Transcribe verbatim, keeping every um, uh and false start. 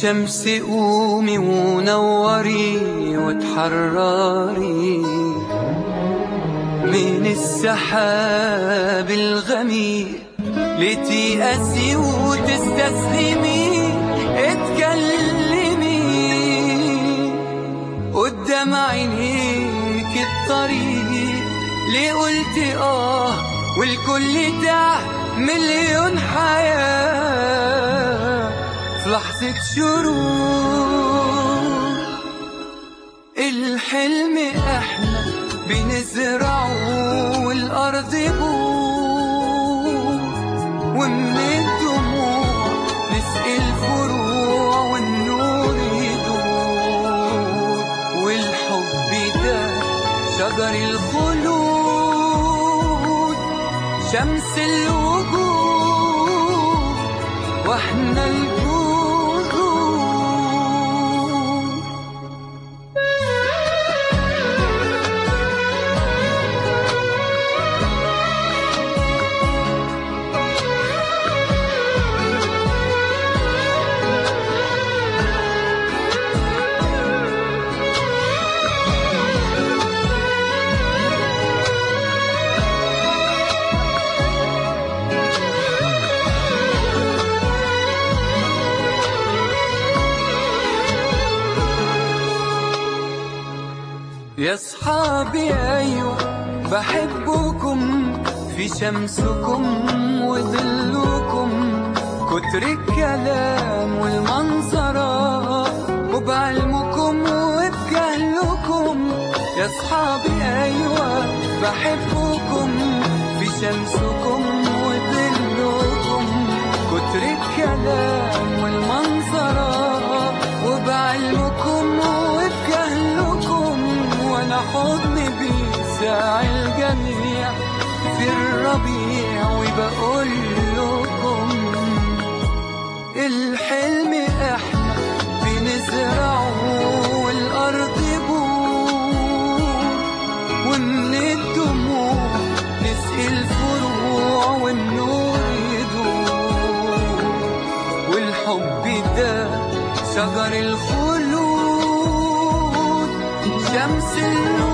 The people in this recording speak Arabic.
شمس قومي ونوري وتحرري من السحاب الغميق، لتيأسي وتستسلمي، اتكلمي قدام عينيك الطريق، ليه قلتي اه والكل تاه مليون حياة في لحظة شروق. الحلم احنا بنزرعه والأرض بور، ومن الدموع نسقي الفروع والنور يدور، والحب ده شجر الخلود شمس الوجود، واحنا الجود. يا صحابي أيوة بحبكم، في شمسكم وظلكم، كتر الكلام والمنظرة وبعلمكم وبجهلكم. يا صحابي أيوة بحبكم، في شمسكم وظلكم، كتر الكلام والمنظرة وبعلمكم وبجهلكم، وانا حضني بيساع الجميع في الربيع، وبقول لكم الحلم احنا بنزرعه والارض بور، ومن الدموع نسقي الفروع والنور يدور، والحب ده شجر الخلود شمس النور.